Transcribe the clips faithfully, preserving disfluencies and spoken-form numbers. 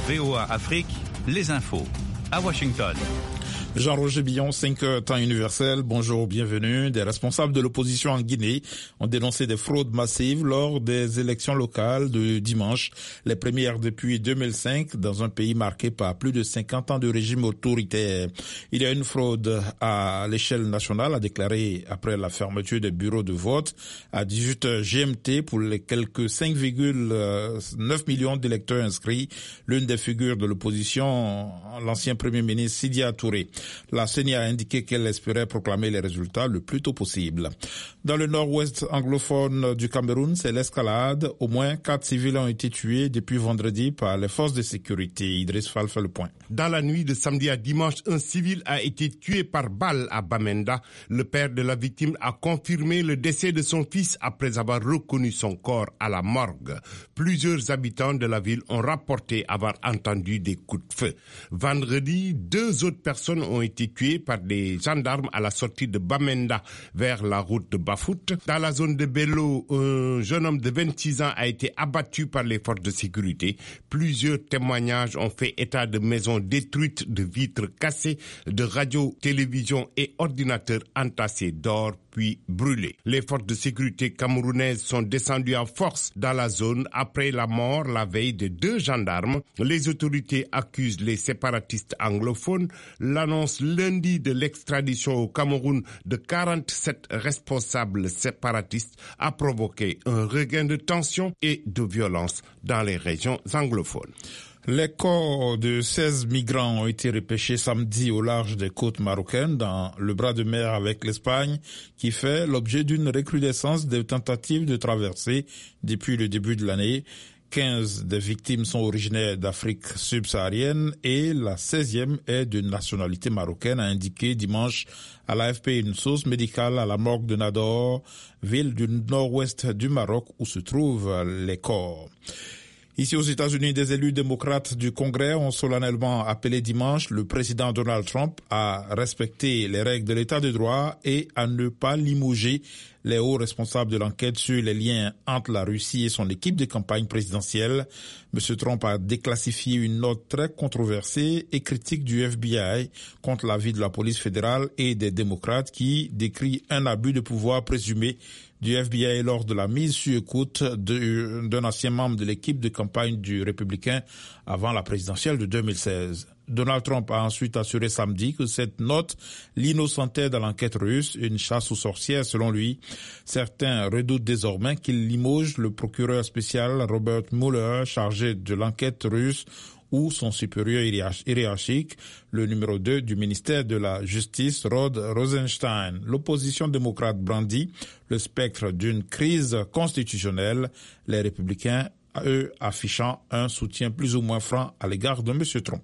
V O A Afrique, les infos. À Washington. Jean-Roger Billon, cinq heures, temps universel. Bonjour, bienvenue. Des responsables de l'opposition en Guinée ont dénoncé des fraudes massives lors des élections locales de dimanche, les premières depuis deux mille cinq, dans un pays marqué par plus de cinquante ans de régime autoritaire. Il y a une fraude à l'échelle nationale, a déclaré après la fermeture des bureaux de vote à dix-huit heures G M T pour les quelques cinq virgule neuf millions d'électeurs inscrits. L'une des figures de l'opposition, l'ancien premier ministre Sidya Touré. La C E N I a indiqué qu'elle espérait proclamer les résultats le plus tôt possible. Dans le nord-ouest anglophone du Cameroun, c'est l'escalade. Au moins quatre civils ont été tués depuis vendredi par les forces de sécurité. Idriss Fall fait le point. Dans la nuit de samedi à dimanche, un civil a été tué par balle à Bamenda. Le père de la victime a confirmé le décès de son fils après avoir reconnu son corps à la morgue. Plusieurs habitants de la ville ont rapporté avoir entendu des coups de feu. Vendredi, deux autres personnes ont été tuées par des gendarmes à la sortie de Bamenda vers la route de Bafout. Dans la zone de Bello, un jeune homme de vingt-six ans a été abattu par les forces de sécurité. Plusieurs témoignages ont fait état de maisons détruites, de vitres cassées, de radios, télévisions et ordinateurs entassés d'or puis brûlés. Les forces de sécurité camerounaises sont descendues en force dans la zone après la mort la veille de deux gendarmes. Les autorités accusent les séparatistes anglophones. L'annonce lundi de l'extradition au Cameroun de quarante-sept responsables séparatistes a provoqué un regain de tension et de violence dans les régions anglophones. Les corps de seize migrants ont été repêchés samedi au large des côtes marocaines dans le bras de mer avec l'Espagne qui fait l'objet d'une recrudescence des tentatives de traversée depuis le début de l'année. quinze des victimes sont originaires d'Afrique subsaharienne et la seizième est de nationalité marocaine, a indiqué dimanche à l'A F P une source médicale à la morgue de Nador, ville du nord-ouest du Maroc où se trouvent les corps. Ici aux États-Unis, des élus démocrates du Congrès ont solennellement appelé dimanche le président Donald Trump à respecter les règles de l'état de droit et à ne pas limoger les hauts responsables de l'enquête sur les liens entre la Russie et son équipe de campagne présidentielle. M. Trump a déclassifié une note très controversée et critique du F B I contre l'avis de la police fédérale et des démocrates qui décrit un abus de pouvoir présumé du F B I lors de la mise sur écoute de, d'un ancien membre de l'équipe de campagne du républicain avant la présidentielle de deux mille seize. Donald Trump a ensuite assuré samedi que cette note l'innocentait dans l'enquête russe, une chasse aux sorcières selon lui. Certains redoutent désormais qu'il limoge le procureur spécial Robert Mueller chargé de l'enquête russe ou son supérieur hiérarchique, le numéro deux du ministère de la Justice, Rod Rosenstein. L'opposition démocrate brandit le spectre d'une crise constitutionnelle, les républicains, eux, affichant un soutien plus ou moins franc à l'égard de M. Trump.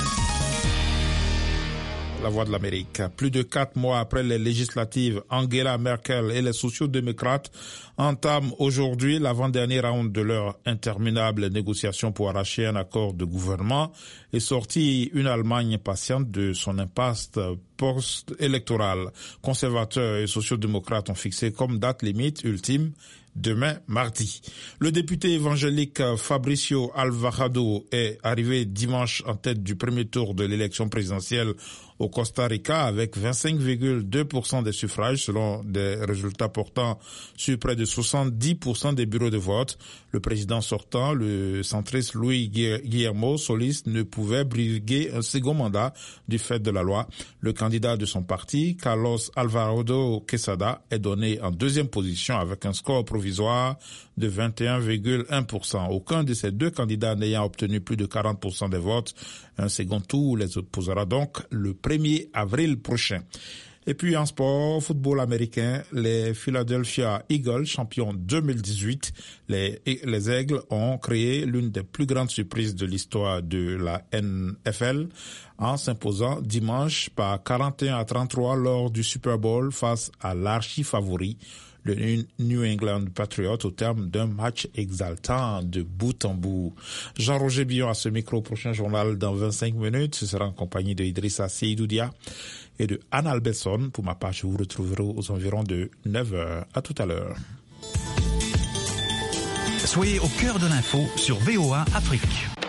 La Voix de l'Amérique. Plus de quatre mois après les législatives, Angela Merkel et les sociaux-démocrates entament aujourd'hui l'avant-dernier round de leur interminable négociation pour arracher un accord de gouvernement et sortir une Allemagne patiente de son impasse post-électorale. Conservateurs et sociaux-démocrates ont fixé comme date limite ultime demain mardi. Le député évangélique Fabricio Alvarado est arrivé dimanche en tête du premier tour de l'élection présidentielle au Costa Rica avec vingt-cinq virgule deux pour cent des suffrages selon des résultats portant sur près de soixante-dix pour cent des bureaux de vote. Le président sortant, le centriste Luis Guillermo Solís, ne pouvait briguer un second mandat du fait de la loi. Le candidat de son parti, Carlos Alvarado Quesada, est donné en deuxième position avec un score provisoire de vingt et un virgule un pour cent. Aucun de ces deux candidats n'ayant obtenu plus de quarante pour cent des votes. Un second tour les opposera donc le premier avril prochain. Et puis en sport, football américain, les Philadelphia Eagles, champions deux mille dix-huit, les, les Aigles ont créé l'une des plus grandes surprises de l'histoire de la N F L en s'imposant dimanche par quarante et un à trente-trois lors du Super Bowl face à l'archi-favori, le New England Patriots, au terme d'un match exaltant de bout en bout. Jean-Roger Billon à ce micro, prochain journal dans vingt-cinq minutes. Ce sera en compagnie de Idrissa Seydoudia et de Anne Albesson. Pour ma part, je vous retrouverai aux environs de neuf heures. À tout à l'heure. Soyez au cœur de l'info sur V O A Afrique.